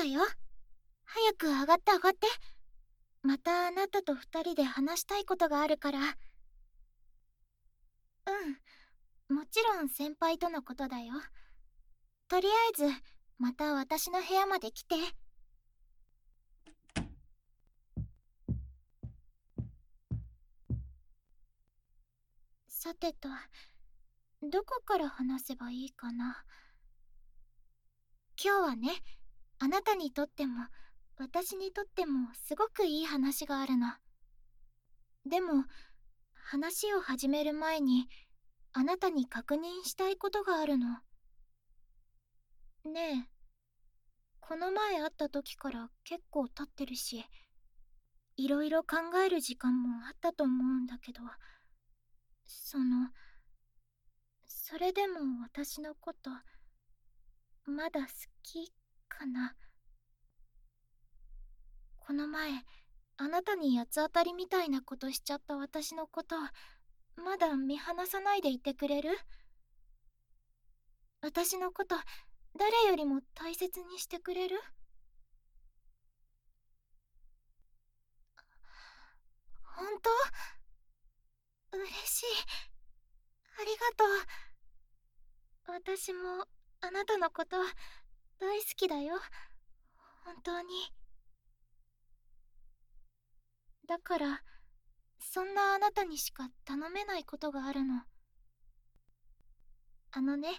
よ。早く上がって上がって。またあなたと二人で話したいことがあるから。うん、もちろん先輩とのことだよ。とりあえずまた私の部屋まで来て。さてと、どこから話せばいいかな。今日はね、あなたにとっても私にとってもすごくいい話があるの。でも話を始める前にあなたに確認したいことがあるの。ねえ、この前会った時から結構経ってるし、いろいろ考える時間もあったと思うんだけど、それでも私のことまだ好きかな。この前あなたに八つ当たりみたいなことしちゃった私のことまだ見放さないでいてくれる？私のこと誰よりも大切にしてくれる？本当？嬉しい。ありがとう。私もあなたのこと大好きだよ。本当に。だからそんなあなたにしか頼めないことがあるの。あのね、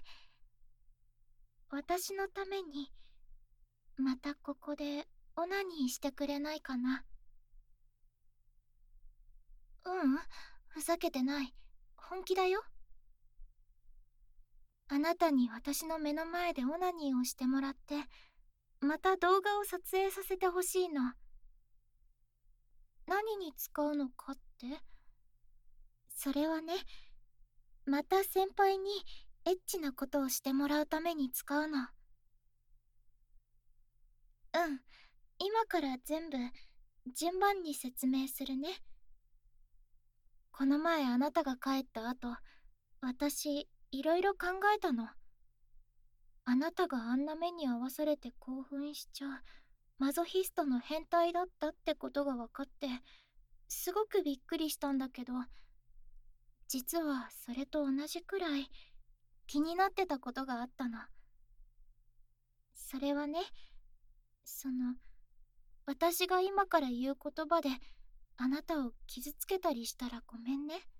私のためにまたここでオナニーしてくれないかな？ううん、ふざけてない。本気だよ。あなたに私の目の前でオナニーをしてもらってまた動画を撮影させてほしいの。何に使うのかって？それはね、また先輩にエッチなことをしてもらうために使うの。うん、今から全部順番に説明するね。この前あなたが帰った後、私いろいろ考えたの。あなたがあんな目に遭わされて興奮しちゃうマゾヒストの変態だったってことが分かってすごくびっくりしたんだけど、実はそれと同じくらい気になってたことがあったの。それはね、その私が今から言う言葉であなたを傷つけたりしたらごめんね。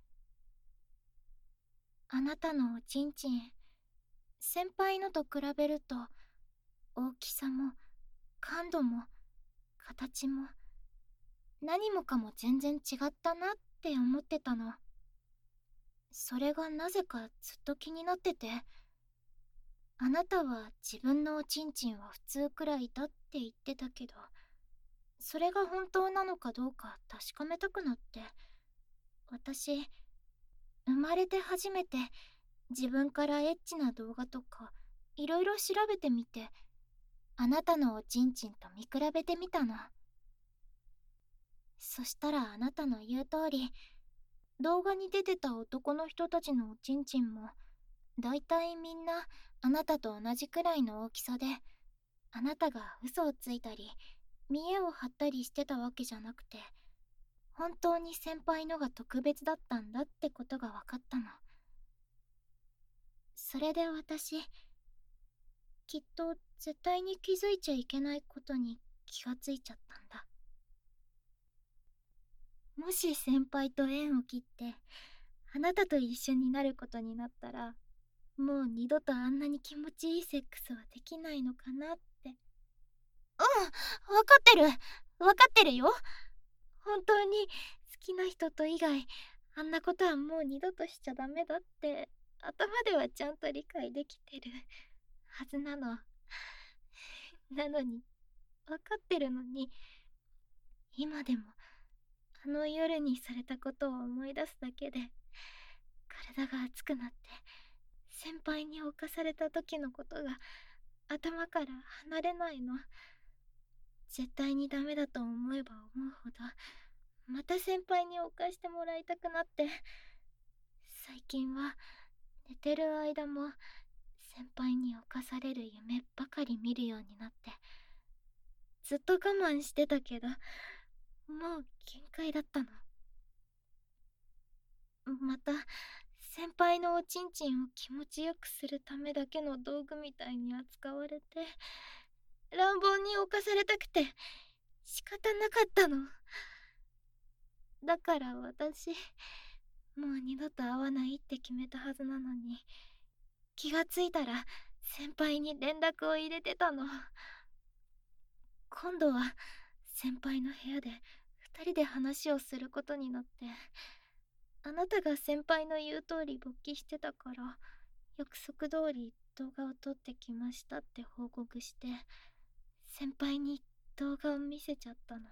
あなたのおちんちん先輩のと比べると大きさも感度も形も何もかも全然違ったなって思ってたの。それがなぜかずっと気になってて、あなたは自分のおちんちんは普通くらいだって言ってたけど、それが本当なのかどうか確かめたくなって、私生まれて初めて自分からエッチな動画とかいろいろ調べてみて、あなたのおちんちんと見比べてみたの。そしたらあなたの言う通り、動画に出てた男の人たちのおちんちんもだいたいみんなあなたと同じくらいの大きさで、あなたが嘘をついたり見栄を張ったりしてたわけじゃなくて、本当に先輩のが特別だったんだってことが分かったの。それで私、きっと絶対に気づいちゃいけないことに気がついちゃったんだ。もし先輩と縁を切ってあなたと一緒になることになったら、もう二度とあんなに気持ちいいセックスはできないのかなって。うん、分かってる。分かってるよ。本当に好きな人と以外あんなことはもう二度としちゃダメだって頭ではちゃんと理解できてるはずなの。なのに、分かってるのに、今でもあの夜にされたことを思い出すだけで体が熱くなって、先輩に侵された時のことが頭から離れないの。絶対にダメだと思えば思うほどまた先輩に犯してもらいたくなって、最近は寝てる間も先輩に侵される夢ばかり見るようになって、 ずっと我慢してたけど、もう限界だったの。また、先輩のおちんちんを気持ちよくするためだけの道具みたいに扱われて、乱暴に侵されたくて仕方なかったの。だから私、もう二度と会わないって決めたはずなのに、気がついたら先輩に連絡を入れてたの。今度は先輩の部屋で二人で話をすることになって、あなたが先輩の言う通り勃起してたから、約束通り動画を撮ってきましたって報告して、先輩に動画を見せちゃったの。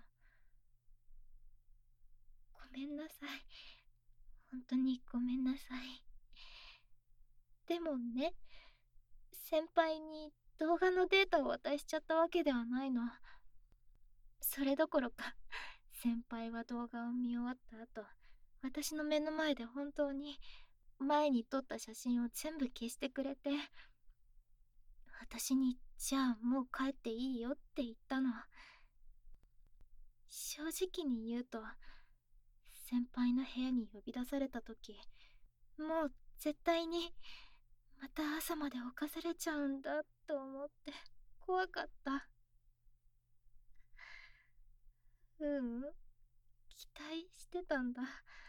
ごめんなさい。本当にごめんなさい。でもね、先輩に動画のデータを渡しちゃったわけではないの。それどころか、先輩は動画を見終わった後、私の目の前で本当に前に撮った写真を全部消してくれて、私にじゃあもう帰っていいよって言ったの。正直に言うと、先輩の部屋に呼び出された時、もう絶対にまた朝まで犯されちゃうんだと思って怖かった。期待してたんだ。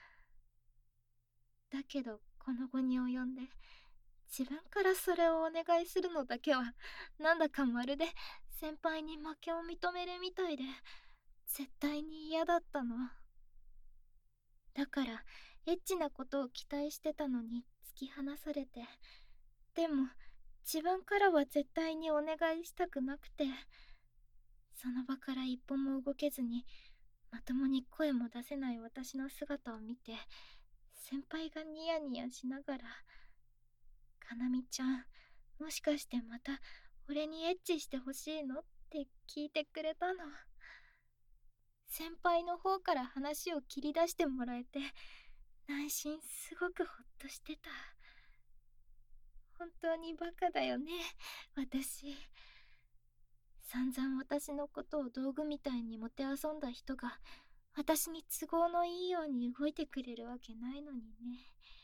だけどこの後に及んで自分からそれをお願いするのだけはなんだかまるで先輩に負けを認めるみたいで絶対に嫌だったの。だからエッチなことを期待してたのに突き放されて、でも自分からは絶対にお願いしたくなくて、その場から一歩も動けずにまともに声も出せない私の姿を見て、先輩がニヤニヤしながら「かなみちゃん、もしかしてまた俺にエッチしてほしいの？」って聞いてくれたの。先輩の方から話を切り出してもらえて、内心すごくほっとしてた。本当にバカだよね、私。散々私のことを道具みたいにもてあそんだ人が私に都合のいいように動いてくれるわけないのにね。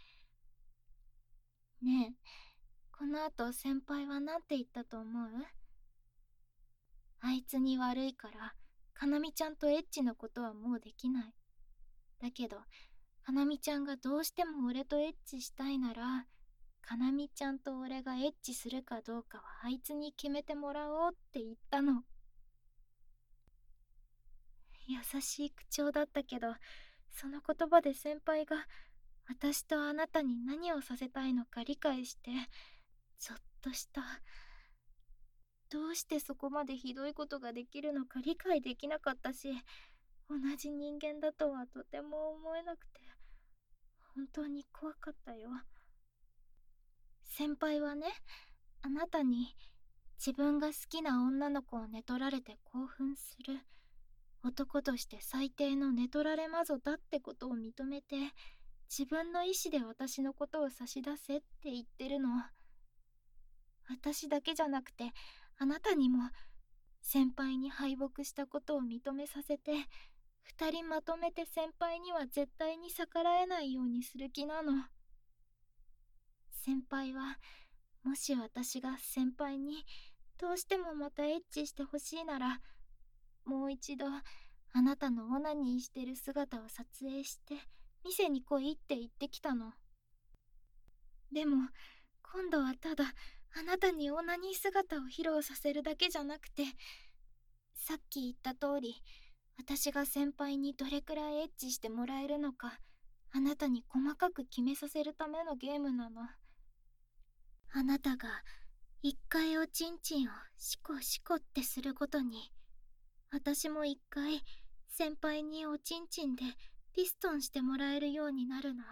ねえ、この後先輩は何て言ったと思う？あいつに悪いからかなみちゃんとエッチなことはもうできない。だけどかなみちゃんがどうしても俺とエッチしたいなら、かなみちゃんと俺がエッチするかどうかはあいつに決めてもらおうって言ったの。優しい口調だったけど、その言葉で先輩が私とあなたに何をさせたいのか理解してゾッとした。どうしてそこまでひどいことができるのか理解できなかったし、同じ人間だとはとても思えなくて本当に怖かったよ。先輩はね、あなたに自分が好きな女の子を寝取られて興奮する男として最低の寝取られ魔女だってことを認めて、自分の意志で私のことを差し出せって言ってるの。私だけじゃなくてあなたにも先輩に敗北したことを認めさせて、二人まとめて先輩には絶対に逆らえないようにする気なの。先輩はもし私が先輩にどうしてもまたエッチしてほしいなら、もう一度あなたのオナニーしてる姿を撮影して店に来いって言ってきたの。でも今度はただあなたにオナニー姿を披露させるだけじゃなくて、さっき言った通り私が先輩にどれくらいエッチしてもらえるのかあなたに細かく決めさせるためのゲームなの。あなたが一回おちんちんをシコシコってするごとに、私も一回先輩におちんちんでピストンしてもらえるようになるの。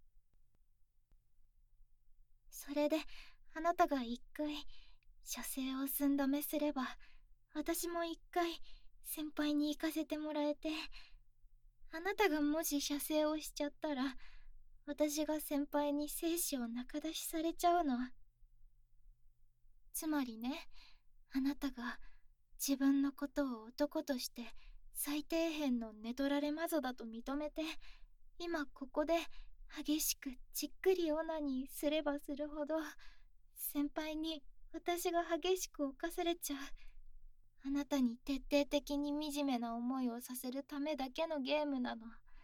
それであなたが一回射精を寸止めすれば、私も一回先輩に行かせてもらえて、あなたがもし射精をしちゃったら私が先輩に精子を仲出しされちゃうの。つまりね、あなたが自分のことを男として最底辺の寝取られ魔女だと認めて、今ここで激しくじっくりオナニーすればするほど先輩に私が激しく侵されちゃう。あなたに徹底的に惨めな思いをさせるためだけのゲームなの。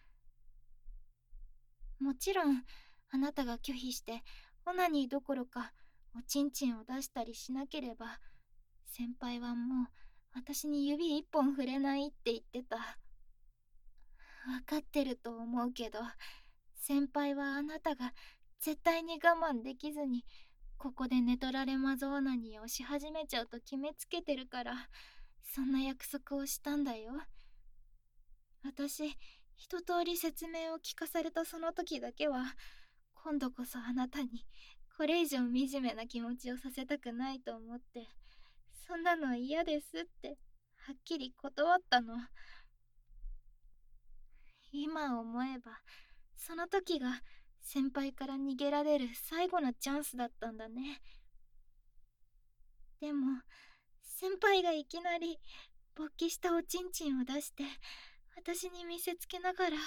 もちろんあなたが拒否してオナニーどころかおちんちんを出したりしなければ、先輩はもう私に指一本触れないって言ってた。分かってると思うけど、先輩はあなたが絶対に我慢できずにここで寝取られ魔女オナニーをし始めちゃうと決めつけてるから、そんな約束をしたんだよ。私、一通り説明を聞かされたその時だけは、今度こそあなたにこれ以上惨めな気持ちをさせたくないと思って、そんなの嫌ですってはっきり断ったの。今思えばその時が先輩から逃げられる最後のチャンスだったんだね。でも先輩がいきなり勃起したおちんちんを出して私に見せつけながら、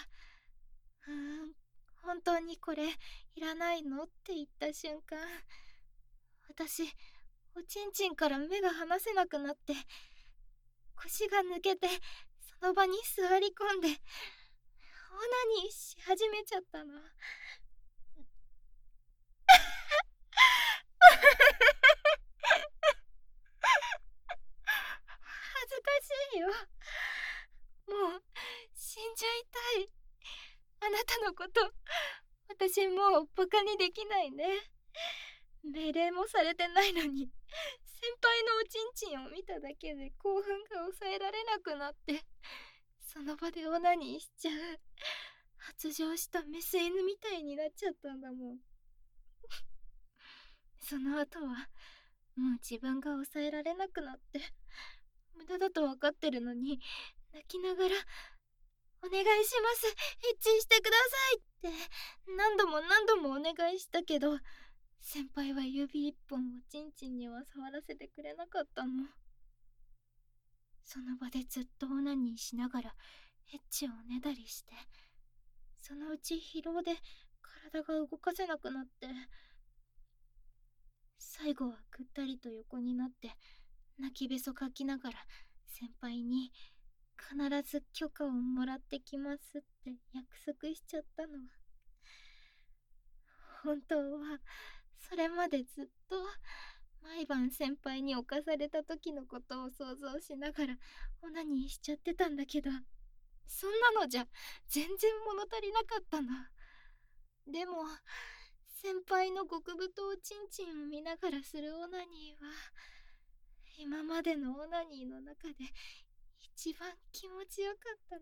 本当にこれいらないのって言った瞬間、私おちんちんから目が離せなくなって、腰が抜けてその場に座り込んでオナニーし始めちゃったの。恥ずかしいよ。もう死んじゃいたい。あなたのこと私もうバカにできないね。命令もされてないのに先輩のおちんちんを見ただけで興奮が抑えられなくなって、その場でオナニーしちゃう。発情したメス犬みたいになっちゃったんだもん。その後はもう自分が抑えられなくなって、無駄だと分かってるのに泣きながら「お願いします、エッチしてください」って何度も何度もお願いしたけど、先輩は指一本おちんちんには触らせてくれなかったの。その場でずっとオナニーしながらエッチをおねだりして、そのうち疲労で体が動かせなくなって、最後はぐったりと横になって泣きべそかきながら先輩に必ず許可をもらってきますって約束しちゃったの。本当はそれまでずっと毎晩先輩に侵された時のことを想像しながらオナニーしちゃってたんだけど、そんなのじゃ全然物足りなかったの。でも先輩の極太おちんちんを見ながらするオナニーは今までのオナニーの中で一番気持ちよかったな。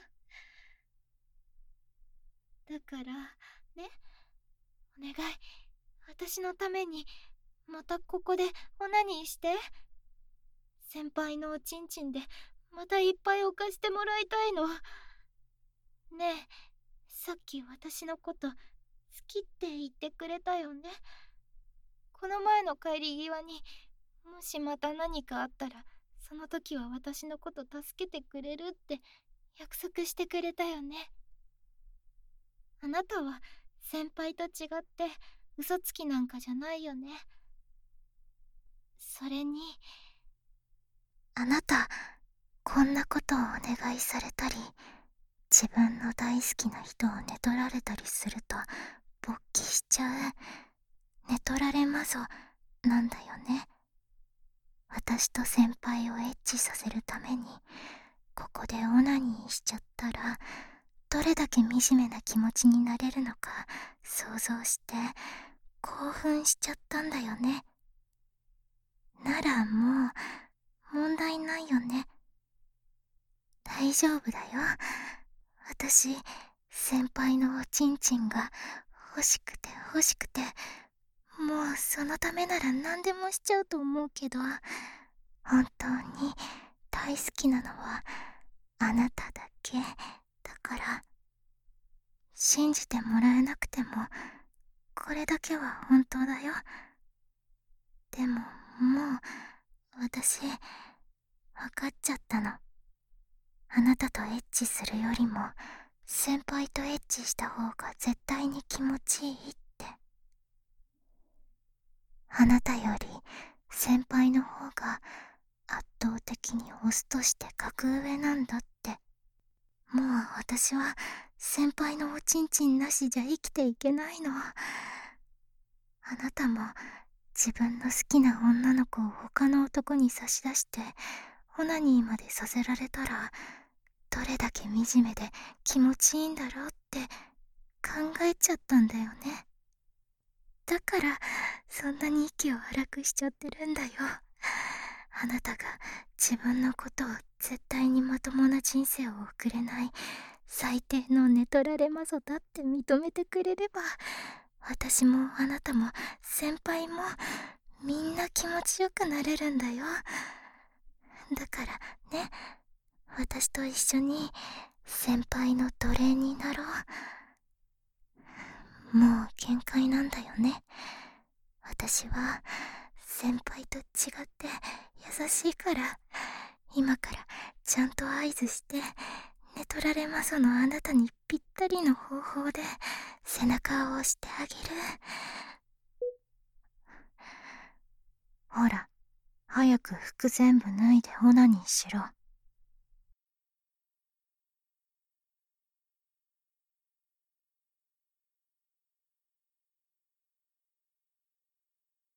だからね、お願い、私のためにまたここでオナニーして。先輩のおちんちんでまたいっぱい犯してもらいたいの。ねえ、さっき私のこと好きって言ってくれたよね。この前の帰り際にもしまた何かあったらその時は私のこと助けてくれるって約束してくれたよね。あなたは先輩と違って嘘つきなんかじゃないよね。それにあなた、こんなことをお願いされたり自分の大好きな人を寝取られたりすると勃起しちゃう寝取られ魔女なんだよね。私と先輩をエッチさせるためにここでオナニーしちゃったらどれだけ惨めな気持ちになれるのか想像して興奮しちゃったんだよね。ならもう問題ないよね。大丈夫だよ。私先輩のおちんちんが欲しくて欲しくて、もうそのためなら何でもしちゃうと思うけど、本当に大好きなのはあなただけだから、信じてもらえなくてもこれだけは本当だよ。でももう私かっちゃったの。あなたとエッチするよりも先輩とエッチした方が絶対に気持ちいいって。あなたより先輩の方が圧倒的にオスとして格上なんだって。もう私は先輩のおちんちんなしじゃ生きていけないの。あなたも自分の好きな女の子を他の男に差し出してオナニーまでさせられたらどれだけ惨めで気持ちいいんだろうって考えちゃったんだよね。だからそんなに息を荒くしちゃってるんだよ。あなたが自分のことを絶対にまともな人生を送れない最低の寝取られ魔女だって認めてくれれば、私もあなたも先輩もみんな気持ちよくなれるんだよ。だからね、私と一緒に先輩の奴隷になろう。もう限界なんだよね。私は先輩と違って優しいから、今からちゃんと合図して寝取られ魔女のあなたにぴったりの方法で背中を押してあげる。ほら、早く服全部脱いでオナニーしろ。